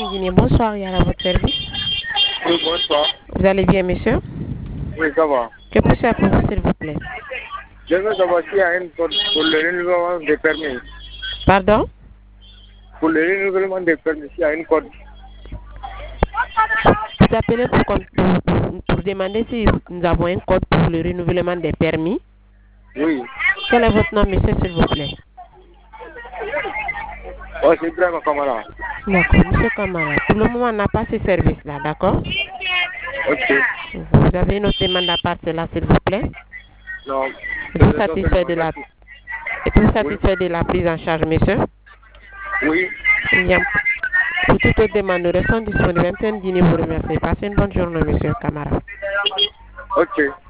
Guinée. Bonsoir, Yara, à votre service. Oui, bonsoir. Vous allez bien, monsieur? Oui, ça va. Que puis-je faire pour vous, s'il vous plaît? Je veux savoir s'il y a une code pour le renouvellement des permis. Pardon? Pour le renouvellement des permis, s'il y a une code. Vous appelez pour demander si nous avons un code pour le renouvellement des permis. Oui. Quel est votre nom, monsieur, s'il vous plaît? Oh, c'est Ibrahim Kamara. D'accord, monsieur Kamara. Pour le moment, on n'a pas ce service-là, d'accord? Ok. Vous avez une autre demande à part cela, s'il vous plaît? Non. Êtes-vous satisfait Oui. de la prise en charge, monsieur? Oui. Bien. Pour toute autre demande, nous restons disponibles. MTN Guinée vous remercie. Passez une bonne journée, monsieur Kamara. Ok.